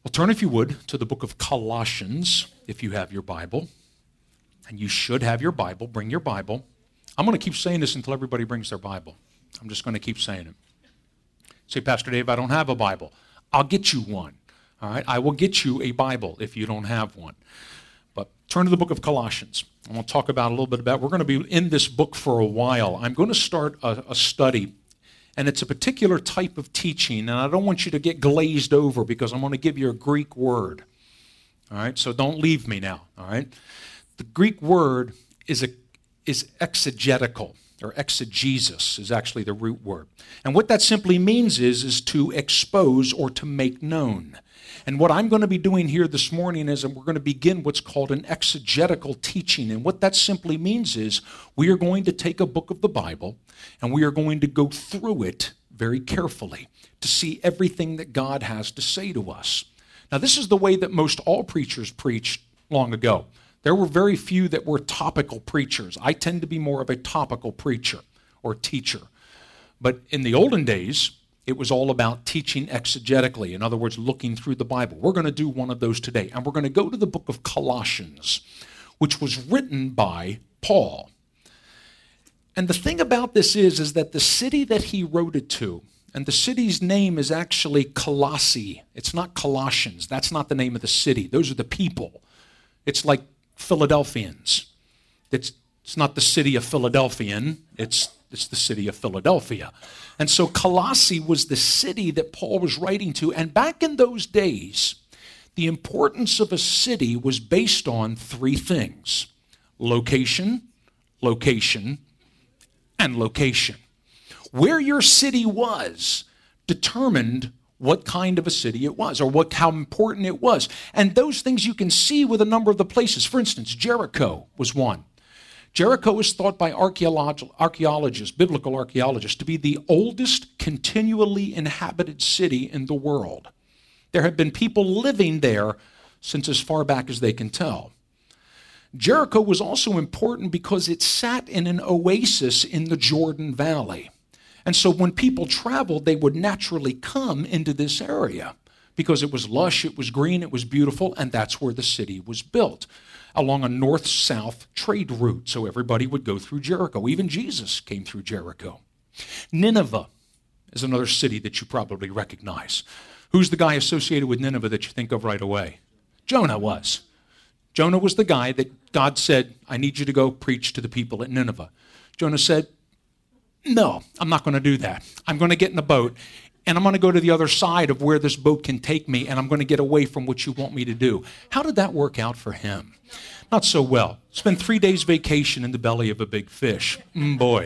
Well, turn, if you would, to the book of Colossians, if you have your Bible. And you should have your Bible. Bring your Bible. I'm going to keep saying this until everybody brings their Bible. I'm just going to keep saying it. Say, Pastor Dave, I don't have a Bible. I'll get you one. All right? I will get you a Bible if you don't have one. But turn to the book of Colossians. I'm going to talk about a little bit about, we're going to be in this book for a while. I'm going to start a study. And it's a particular type of teaching, and I don't want you to get glazed over because I'm going to give you a Greek word. All right, so don't leave me now. All right, the Greek word is exegetical, or exegesis is actually the root word. And what that simply means is to expose or to make known. And what I'm going to be doing here this morning is we're going to begin what's called an exegetical teaching. And what that simply means is we are going to take a book of the Bible and we are going to go through it very carefully to see everything that God has to say to us. Now, this is the way that most all preachers preached long ago. There were very few that were topical preachers. I tend to be more of a topical preacher or teacher. But in the olden days, it was all about teaching exegetically. In other words, looking through the Bible. We're going to do one of those today. And we're going to go to the book of Colossians, which was written by Paul. And the thing about this is that the city that he wrote it to, and the city's name is actually Colossae. It's not Colossians. That's not the name of the city. Those are the people. It's like Philadelphians. It's not the city of Philadelphian. It's the city of Philadelphia. And so Colossae was the city that Paul was writing to. And back in those days, the importance of a city was based on three things: location, location, and location. Where your city was determined what kind of a city it was, or how important it was. And those things you can see with a number of the places. For instance, Jericho was one. Jericho is thought by archaeologists, biblical archaeologists, to be the oldest continually inhabited city in the world. There have been people living there since as far back as they can tell. Jericho was also important because it sat in an oasis in the Jordan Valley. And so when people traveled, they would naturally come into this area because it was lush, it was green, it was beautiful, and that's where the city was built, along a north-south trade route. So everybody would go through Jericho. Even Jesus came through Jericho. Nineveh is another city that you probably recognize. Who's the guy associated with Nineveh that you think of right away? Jonah was. Jonah was the guy that God said, I need you to go preach to the people at Nineveh. Jonah said, no, I'm not going to do that. I'm going to get in a boat, and I'm going to go to the other side of where this boat can take me, and I'm going to get away from what you want me to do. How did that work out for him? Not so well. Spend 3 days vacation in the belly of a big fish. Boy,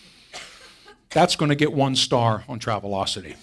that's going to get 1 star on Travelocity.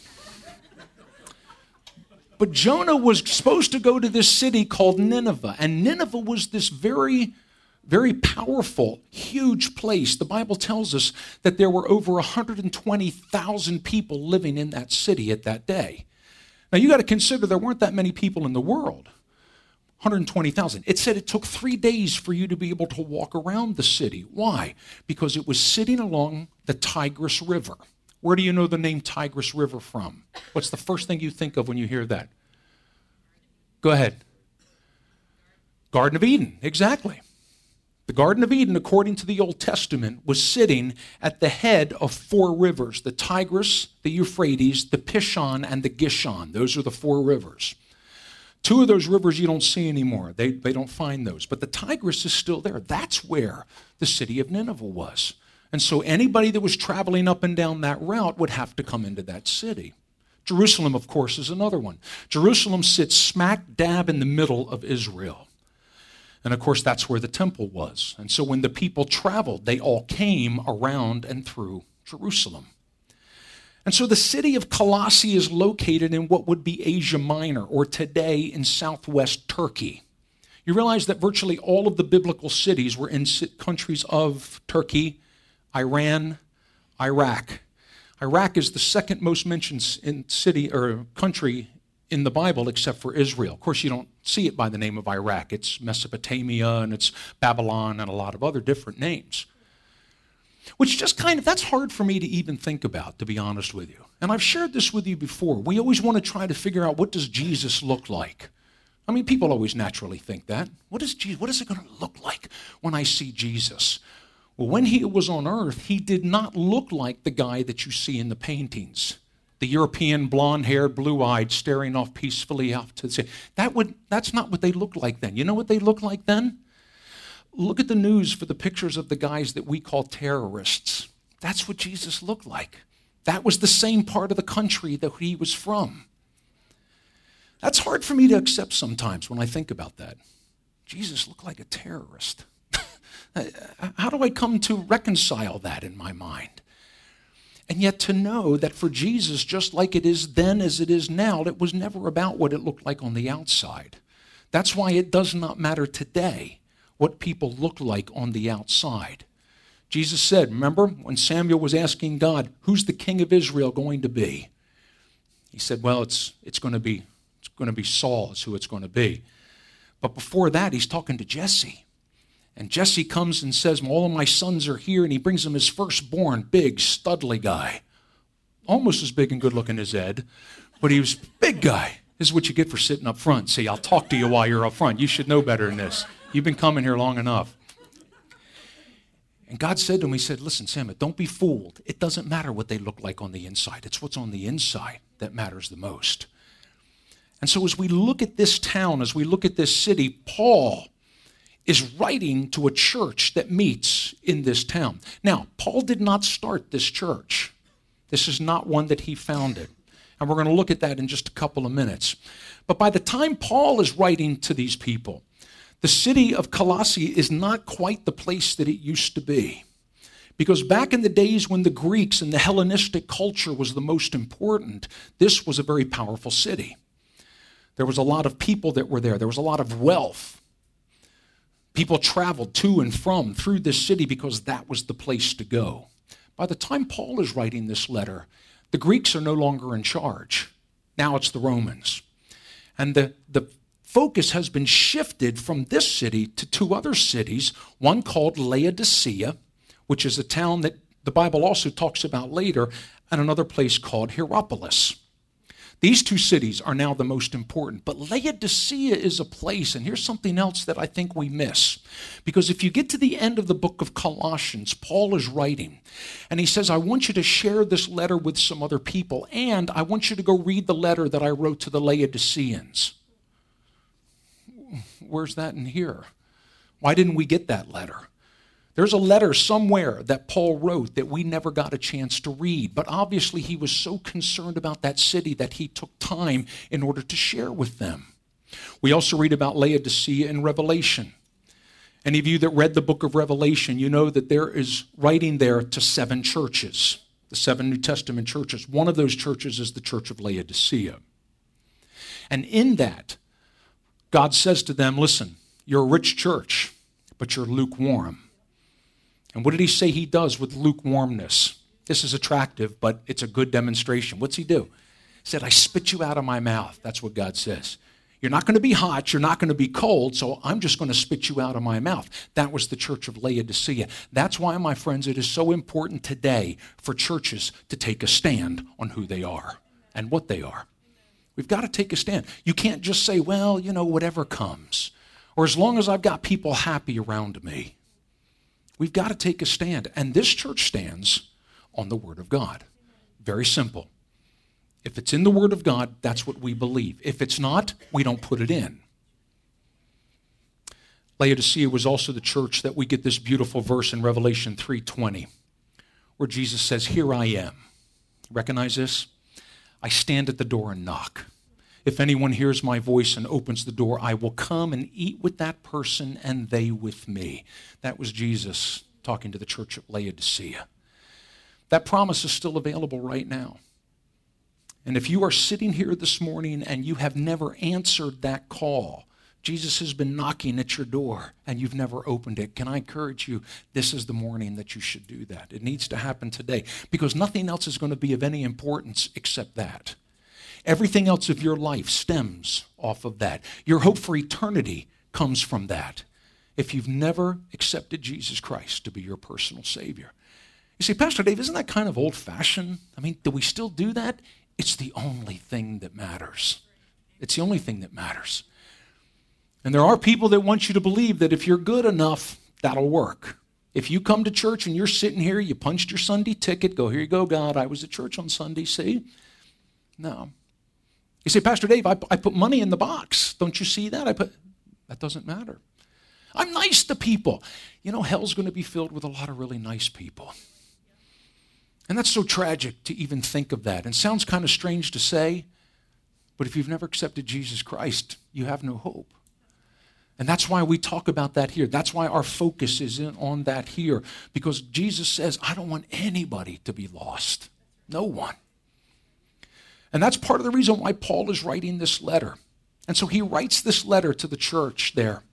But Jonah was supposed to go to this city called Nineveh, and Nineveh was this very, very powerful, huge place. The Bible tells us that there were over 120,000 people living in that city at that day. Now, you got to consider there weren't that many people in the world. 120,000. It said it took 3 days for you to be able to walk around the city. Why? Because it was sitting along the Tigris River. Where do you know the name Tigris River from? What's the first thing you think of when you hear that? Go ahead. Garden of Eden, exactly. The Garden of Eden, according to the Old Testament, was sitting at the head of 4 rivers: the Tigris, the Euphrates, the Pishon, and the Gishon. Those are the 4 rivers. 2 of those rivers you don't see anymore. They don't find those. But the Tigris is still there. That's where the city of Nineveh was. And so anybody that was traveling up and down that route would have to come into that city. Jerusalem, of course, is another one. Jerusalem sits smack dab in the middle of Israel. And of course, that's where the temple was. And so when the people traveled, they all came around and through Jerusalem. And so the city of Colossae is located in what would be Asia Minor, or today in southwest Turkey. You realize that virtually all of the biblical cities were in countries of Turkey, Iran, Iraq. Iraq is the second most mentioned city or country in the Bible except for Israel. Of course, you don't see it by the name of Iraq. It's Mesopotamia and it's Babylon and a lot of other different names. Which just that's hard for me to even think about, to be honest with you. And I've shared this with you before. We always want to try to figure out, what does Jesus look like? I mean, people always naturally think that. What is it going to look like when I see Jesus? Well, when he was on earth, he did not look like the guy that you see in the paintings. The European, blonde-haired, blue-eyed, staring off peacefully out to the sea. That's not what they looked like then. You know what they looked like then? Look at the news for the pictures of the guys that we call terrorists. That's what Jesus looked like. That was the same part of the country that he was from. That's hard for me to accept sometimes when I think about that. Jesus looked like a terrorist. How do I come to reconcile that in my mind? And yet to know that for Jesus, just like it is then as it is now, it was never about what it looked like on the outside. That's why it does not matter today what people look like on the outside. Jesus said, remember when Samuel was asking God, who's the king of Israel going to be? He said, well, it's going to be Saul is who it's going to be. But before that, he's talking to Jesse. And Jesse comes and says, all of my sons are here, and he brings him his firstborn, big, studly guy. Almost as big and good looking as Ed, but he was a big guy. This is what you get for sitting up front. See, I'll talk to you while you're up front. You should know better than this. You've been coming here long enough. And God said to him, he said, listen, Samuel, don't be fooled. It doesn't matter what they look like on the inside. It's what's on the inside that matters the most. And so as we look at this town, as we look at this city, Paul is writing to a church that meets in this town. Now, Paul did not start this church. This is not one that he founded. And we're going to look at that in just a couple of minutes. But by the time Paul is writing to these people, the city of Colossae is not quite the place that it used to be. Because back in the days when the Greeks and the Hellenistic culture was the most important, this was a very powerful city. There was a lot of people that were there. There was a lot of wealth. People traveled to and from through this city because that was the place to go. By the time Paul is writing this letter, the Greeks are no longer in charge. Now it's the Romans. And the focus has been shifted from this city to two other cities, one called Laodicea, which is a town that the Bible also talks about later, and another place called Hierapolis. These two cities are now the most important, but Laodicea is a place, and here's something else that I think we miss. Because if you get to the end of the book of Colossians, Paul is writing, and he says, I want you to share this letter with some other people, and I want you to go read the letter that I wrote to the Laodiceans. Where's that in here? Why didn't we get that letter? There's a letter somewhere that Paul wrote that we never got a chance to read, but obviously he was so concerned about that city that he took time in order to share with them. We also read about Laodicea in Revelation. Any of you that read the book of Revelation, you know that there is writing there to 7 churches, the 7 New Testament churches. One of those churches is the church of Laodicea. And in that, God says to them, listen, you're a rich church, but you're lukewarm. And what did he say he does with lukewarmness? This is attractive, but it's a good demonstration. What's he do? He said, I spit you out of my mouth. That's what God says. You're not going to be hot. You're not going to be cold, so I'm just going to spit you out of my mouth. That was the church of Laodicea. That's why, my friends, it is so important today for churches to take a stand on who they are and what they are. We've got to take a stand. You can't just say, well, whatever comes, or as long as I've got people happy around me. We've got to take a stand. And this church stands on the Word of God. Very simple. If it's in the Word of God, that's what we believe. If it's not, we don't put it in. Laodicea was also the church that we get this beautiful verse in Revelation 3:20, where Jesus says, here I am. Recognize this? I stand at the door and knock. If anyone hears my voice and opens the door, I will come and eat with that person and they with me. That was Jesus talking to the church of Laodicea. That promise is still available right now. And if you are sitting here this morning and you have never answered that call, Jesus has been knocking at your door and you've never opened it, can I encourage you, this is the morning that you should do that. It needs to happen today because nothing else is going to be of any importance except that. Everything else of your life stems off of that. Your hope for eternity comes from that. If you've never accepted Jesus Christ to be your personal Savior. You say, Pastor Dave, isn't that kind of old-fashioned? I mean, do we still do that? It's the only thing that matters. It's the only thing that matters. And there are people that want you to believe that if you're good enough, that'll work. If you come to church and you're sitting here, you punched your Sunday ticket, go, here you go, God, I was at church on Sunday, see? No. You say, Pastor Dave, I put money in the box. Don't you see that? That doesn't matter. I'm nice to people. You know, hell's going to be filled with a lot of really nice people. And that's so tragic to even think of that. And sounds kind of strange to say, but if you've never accepted Jesus Christ, you have no hope. And that's why we talk about that here. That's why our focus is on that here. Because Jesus says, I don't want anybody to be lost. No one. And that's part of the reason why Paul is writing this letter. And so he writes this letter to the church there.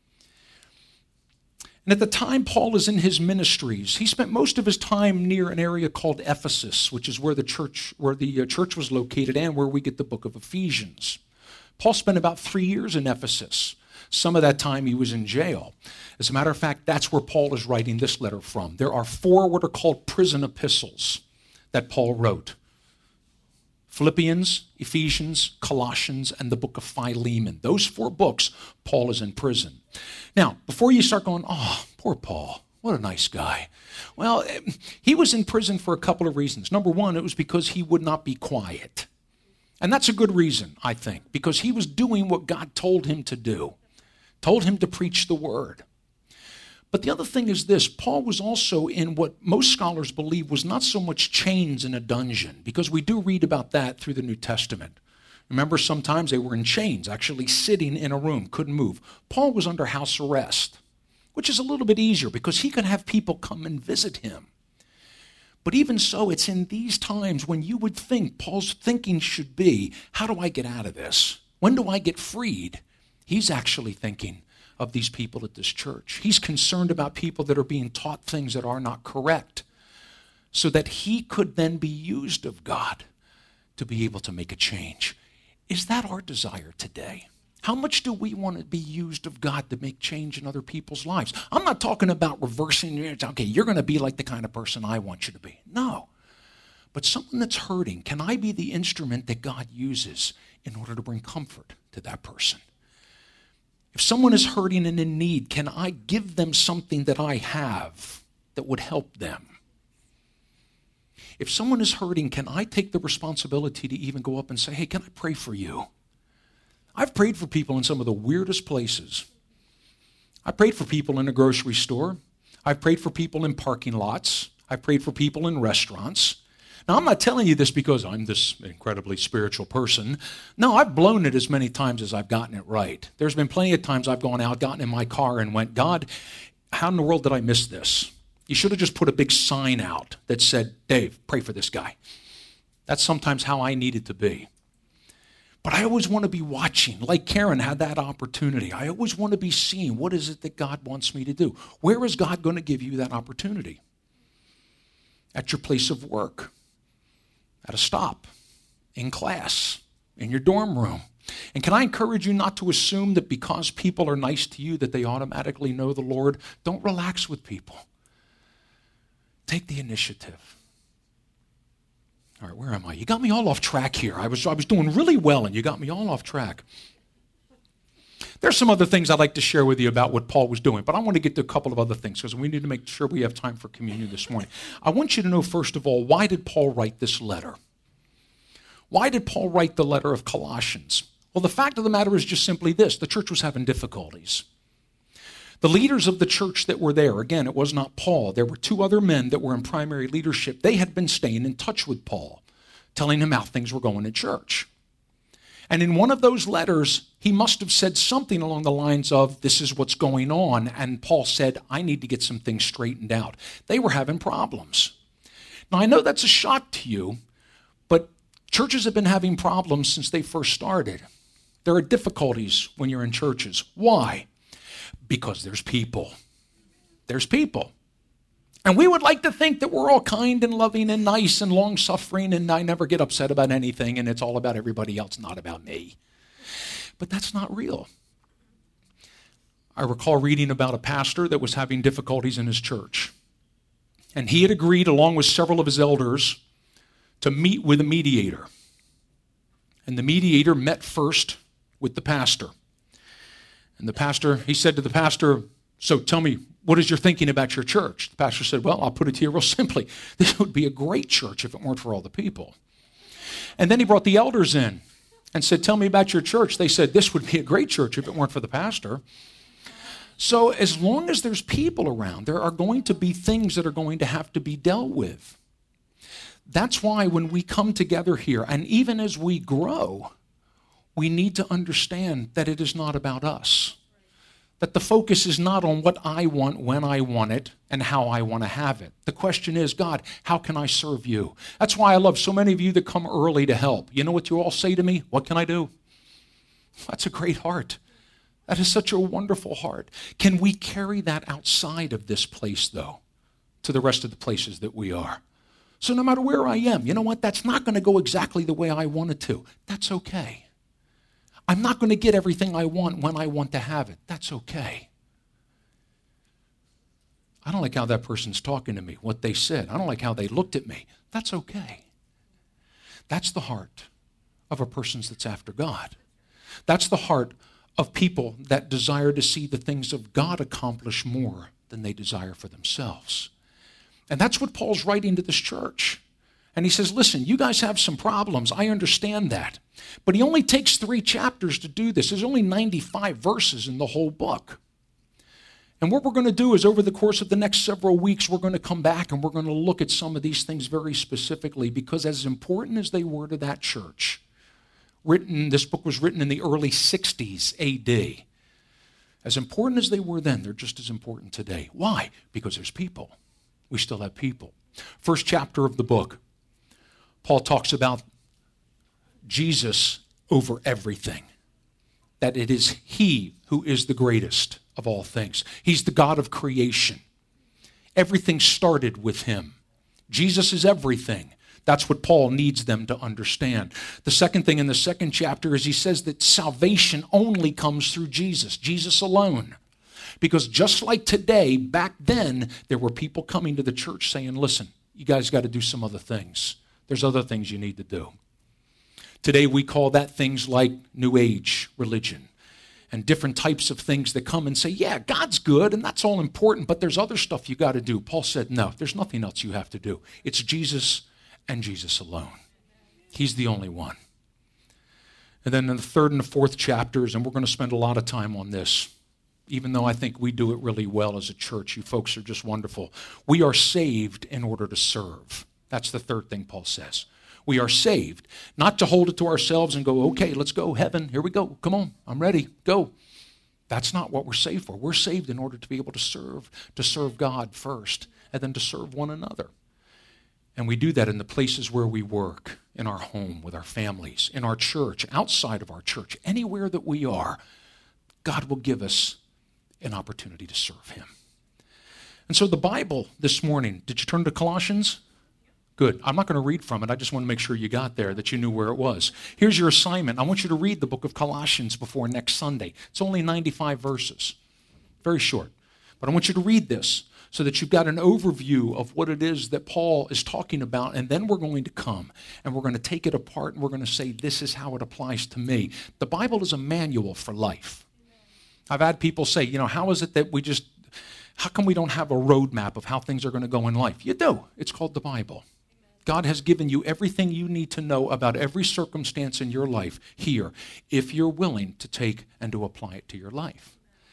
And at the time Paul is in his ministries, he spent most of his time near an area called Ephesus, which is where the church was located and where we get the book of Ephesians. Paul spent about 3 years in Ephesus. Some of that time he was in jail. As a matter of fact, that's where Paul is writing this letter from. There are 4 what are called prison epistles that Paul wrote. Philippians, Ephesians, Colossians, and the book of Philemon. Those 4 books, Paul is in prison. Now, before you start going, oh, poor Paul, what a nice guy. Well, he was in prison for a couple of reasons. Number one, it was because he would not be quiet. And that's a good reason, I think, because he was doing what God told him to do. Told him to preach the word. But the other thing is this, Paul was also in what most scholars believe was not so much chains in a dungeon, because we do read about that through the New Testament. Remember, sometimes they were in chains, actually sitting in a room, couldn't move. Paul was under house arrest, which is a little bit easier because he could have people come and visit him. But even so, it's in these times when you would think Paul's thinking should be, how do I get out of this? When do I get freed? He's actually thinking of these people at this church. He's concerned about people that are being taught things that are not correct so that he could then be used of God to be able to make a change. Is that our desire today? How much do we want to be used of God to make change in other people's lives? I'm not talking about reversing, okay, you're going to be like the kind of person I want you to be. No. But someone that's hurting, can I be the instrument that God uses in order to bring comfort to that person? If someone is hurting and in need, can I give them something that I have that would help them? If someone is hurting, can I take the responsibility to even go up and say, hey, can I pray for you? I've prayed for people in some of the weirdest places. I prayed for people in a grocery store. I've prayed for people in parking lots. I've prayed for people in restaurants. Now, I'm not telling you this because I'm this incredibly spiritual person. No, I've blown it as many times as I've gotten it right. There's been plenty of times I've gone out, gotten in my car, and went, God, how in the world did I miss this? You should have just put a big sign out that said, Dave, pray for this guy. That's sometimes how I needed to be. But I always want to be watching, like Karen had that opportunity. I always want to be seeing, what is it that God wants me to do? Where is God going to give you that opportunity? At your place of work. At a stop, in class, in your dorm room. And can I encourage you not to assume that because people are nice to you that they automatically know the Lord? Don't relax with people. Take the initiative. All right, where am I? You got me all off track here. I was doing really well, and you got me all off track. There's some other things I'd like to share with you about what Paul was doing, but I want to get to a couple of other things because we need to make sure we have time for communion this morning. I want you to know, first of all, why did Paul write this letter? Why did Paul write the letter of Colossians? Well, the fact of the matter is just simply this. The church was having difficulties. The leaders of the church that were there, again, it was not Paul. There were 2 other men that were in primary leadership. They had been staying in touch with Paul, telling him how things were going in church. And in one of those letters, he must have said something along the lines of, this is what's going on. And Paul said, I need to get some things straightened out. They were having problems. Now, I know that's a shock to you, but churches have been having problems since they first started. There are difficulties when you're in churches. Why? Because there's people. There's people. And we would like to think that we're all kind and loving and nice and long-suffering and I never get upset about anything and it's all about everybody else, not about me. But that's not real. I recall reading about a pastor that was having difficulties in his church. And he had agreed, along with several of his elders, to meet with a mediator. And the mediator met first with the pastor. And the pastor, he said to the pastor, so tell me, what is your thinking about your church? The pastor said, well, I'll put it to you real simply. This would be a great church if it weren't for all the people. And then he brought the elders in and said, tell me about your church. They said, this would be a great church if it weren't for the pastor. So as long as there's people around, there are going to be things that are going to have to be dealt with. That's why when we come together here, and even as we grow, we need to understand that it is not about us. That the focus is not on what I want, when I want it, and how I want to have it. The question is, God, how can I serve you? That's why I love so many of you that come early to help. You know what you all say to me? What can I do? That's a great heart. That is such a wonderful heart. Can we carry that outside of this place, though, to the rest of the places that we are? So no matter where I am, you know what? That's not going to go exactly the way I want it to. That's okay. I'm not going to get everything I want when I want to have it. That's okay. I don't like how that person's talking to me, what they said. I don't like how they looked at me. That's okay. That's the heart of a person that's after God. That's the heart of people that desire to see the things of God accomplish more than they desire for themselves. And that's what Paul's writing to this church. And he says, listen, you guys have some problems. I understand that. But he only takes 3 chapters to do this. There's only 95 verses in the whole book. And what we're going to do is over the course of the next several weeks, we're going to come back and we're going to look at some of these things very specifically, because as important as they were to that church, this book was written in the early 60s AD. As important as they were then, they're just as important today. Why? Because there's people. We still have people. First chapter of the book, Paul talks about Jesus over everything. That it is he who is the greatest of all things. He's the God of creation. Everything started with him. Jesus is everything. That's what Paul needs them to understand. The second thing in the second chapter is he says that salvation only comes through Jesus, Jesus alone. Because just like today, back then, there were people coming to the church saying, listen, you guys got to do some other things. There's other things you need to do. Today, we call that things like New Age religion and different types of things that come and say, yeah, God's good and that's all important, but there's other stuff you got to do. Paul said, no, there's nothing else you have to do. It's Jesus and Jesus alone. He's the only one. And then in the third and the fourth chapters, and we're going to spend a lot of time on this, even though I think we do it really well as a church. You folks are just wonderful. We are saved in order to serve. That's the third thing Paul says. We are saved, not to hold it to ourselves and go, okay, let's go, heaven, here we go, come on, I'm ready, go. That's not what we're saved for. We're saved in order to be able to serve God first, and then to serve one another. And we do that in the places where we work, in our home, with our families, in our church, outside of our church, anywhere that we are. God will give us an opportunity to serve him. And so the Bible this morning, did you turn to Colossians? Good. I'm not going to read from it. I just want to make sure you got there, that you knew where it was. Here's your assignment. I want you to read the book of Colossians before next Sunday. It's only 95 verses. Very short. But I want you to read this so that you've got an overview of what it is that Paul is talking about. And then we're going to come and we're going to take it apart and we're going to say, this is how it applies to me. The Bible is a manual for life. I've had people say, how is it that how come we don't have a roadmap of how things are going to go in life? You do. It's called the Bible. God has given you everything you need to know about every circumstance in your life here, if you're willing to take and to apply it to your life.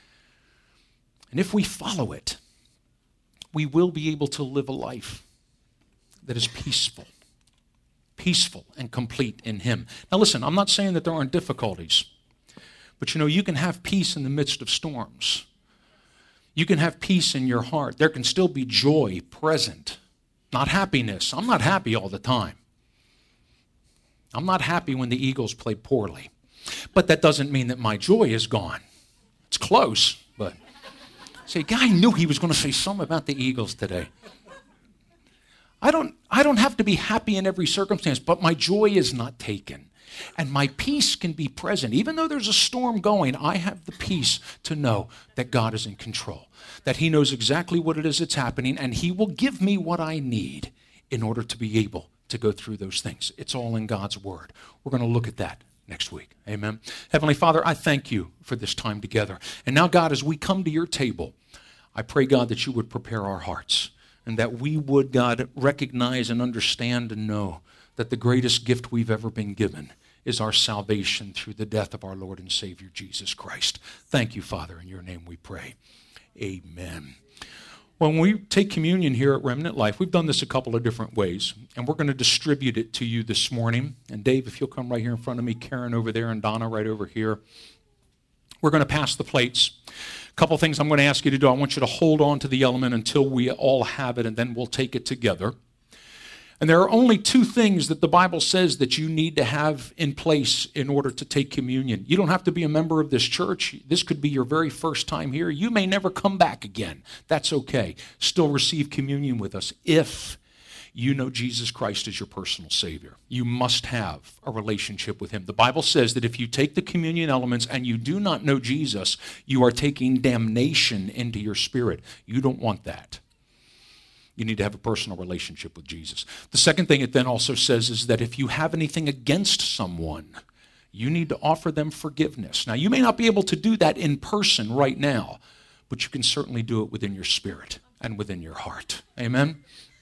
And if we follow it, we will be able to live a life that is peaceful and complete in him. Now listen, I'm not saying that there aren't difficulties, but you can have peace in the midst of storms. You can have peace in your heart. There can still be joy present. Not happiness. I'm not happy all the time. I'm not happy when the Eagles play poorly. But that doesn't mean that my joy is gone. It's close, but say, guy knew he was going to say something about the Eagles today. I don't have to be happy in every circumstance, but my joy is not taken. And my peace can be present. Even though there's a storm going, I have the peace to know that God is in control, that he knows exactly what it is that's happening, and he will give me what I need in order to be able to go through those things. It's all in God's word. We're going to look at that next week. Amen. Heavenly Father, I thank you for this time together. And now, God, as we come to your table, I pray, God, that you would prepare our hearts and that we would, God, recognize and understand and know that the greatest gift we've ever been given is our salvation through the death of our Lord and Savior, Jesus Christ. Thank you, Father. In your name we pray. Amen. When we take communion here at Remnant Life, we've done this a couple of different ways, and we're going to distribute it to you this morning. And Dave, if you'll come right here in front of me, Karen over there, and Donna right over here. We're going to pass the plates. A couple things I'm going to ask you to do. I want you to hold on to the element until we all have it, and then we'll take it together. And there are only two things that the Bible says that you need to have in place in order to take communion. You don't have to be a member of this church. This could be your very first time here. You may never come back again. That's okay. Still receive communion with us if you know Jesus Christ as your personal Savior. You must have a relationship with him. The Bible says that if you take the communion elements and you do not know Jesus, you are taking damnation into your spirit. You don't want that. You need to have a personal relationship with Jesus. The second thing it then also says is that if you have anything against someone, you need to offer them forgiveness. Now, you may not be able to do that in person right now, but you can certainly do it within your spirit and within your heart. Amen?